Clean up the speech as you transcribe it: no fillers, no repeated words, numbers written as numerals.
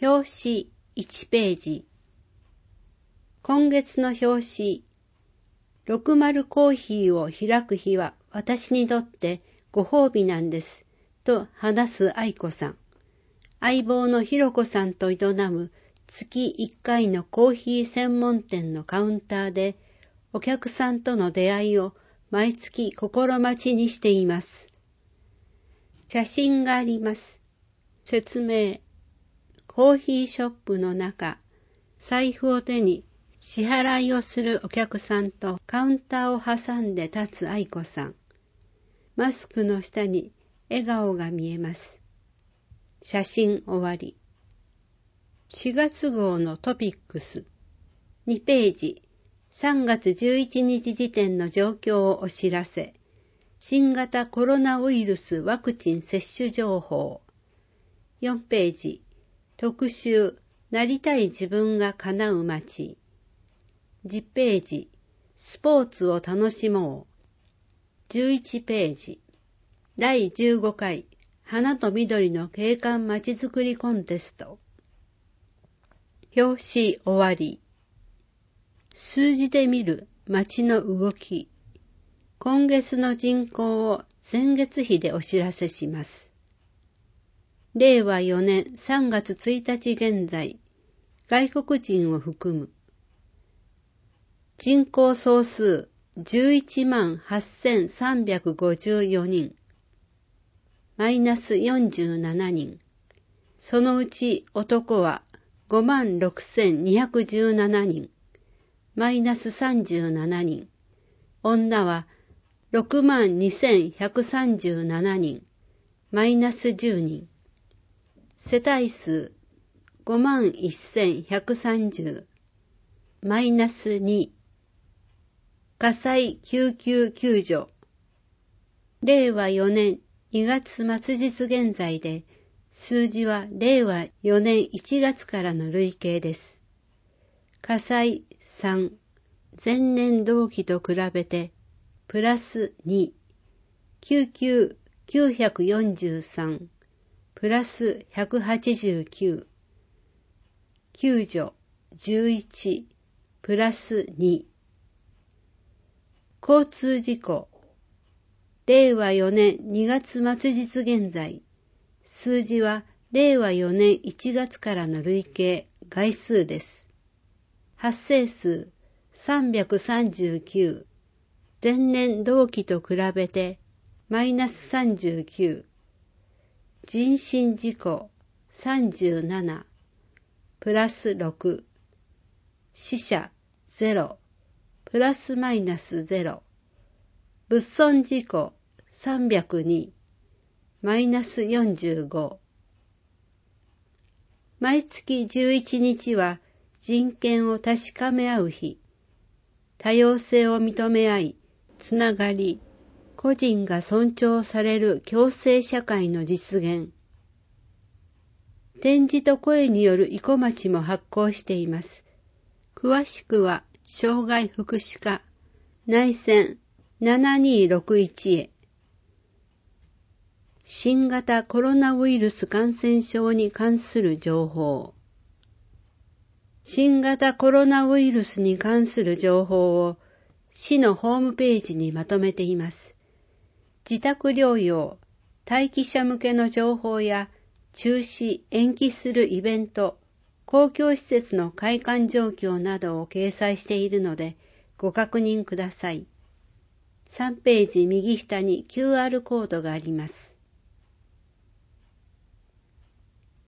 表紙1ページ。今月の表紙、60コーヒーを開く日は私にとってご褒美なんです、と話す愛子さん。相棒のひろこさんと営む月1回のコーヒー専門店のカウンターで、お客さんとの出会いを毎月心待ちにしています。写真があります。説明。コーヒーショップの中、財布を手に支払いをするお客さんとカウンターを挟んで立つ愛子さん。マスクの下に笑顔が見えます。写真終わり。4月号のトピックス。2ページ。3月11日時点の状況をお知らせ。新型コロナウイルスワクチン接種情報。4ページ。特集、なりたい自分が叶う街。10ページ、スポーツを楽しもう。11ページ、第15回、花と緑の景観まちづくりコンテスト。表紙終わり。数字で見る街の動き。今月の人口を前月比でお知らせします。令和4年3月1日現在、外国人を含む。人口総数11万8354人。マイナス47人。そのうち男は5万6217人。マイナス37人。女は6万2137人。マイナス10人。世帯数5万1130、マイナス2。火災救急救助。令和4年2月末日現在で、数字は令和4年1月からの累計です。火災3、前年同期と比べてプラス2、救急943、プラス189、救助11、プラス2。交通事故、令和4年2月末日現在、数字は令和4年1月からの累計概数です。発生数339、前年同期と比べてマイナス39、人身事故37、プラス6、死者0、プラスマイナス0、物損事故302、マイナス45。毎月11日は人権を確かめ合う日。多様性を認め合い、つながり、個人が尊重される共生社会の実現。点字と声による生駒町も発行しています。詳しくは、障害福祉課、内線7261へ。新型コロナウイルス感染症に関する情報。新型コロナウイルスに関する情報を市のホームページにまとめています。自宅療養、待機者向けの情報や中止・延期するイベント、公共施設の開館状況などを掲載しているのでご確認ください。3ページ右下に QR コードがあります。